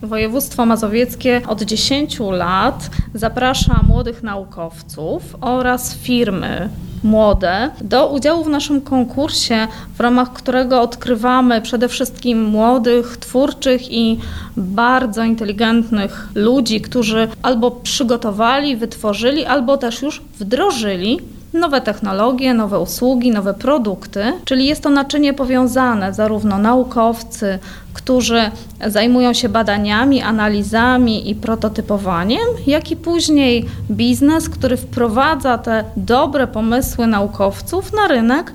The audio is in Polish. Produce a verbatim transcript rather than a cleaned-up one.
Województwo Mazowieckie od dziesięciu lat zaprasza młodych naukowców oraz firmy młode do udziału w naszym konkursie, w ramach którego odkrywamy przede wszystkim młodych, twórczych i bardzo inteligentnych ludzi, którzy albo przygotowali, wytworzyli, albo też już wdrożyli nowe technologie, nowe usługi, nowe produkty, czyli jest to naczynie powiązane, zarówno naukowcy, którzy zajmują się badaniami, analizami i prototypowaniem, jak i później biznes, który wprowadza te dobre pomysły naukowców na rynek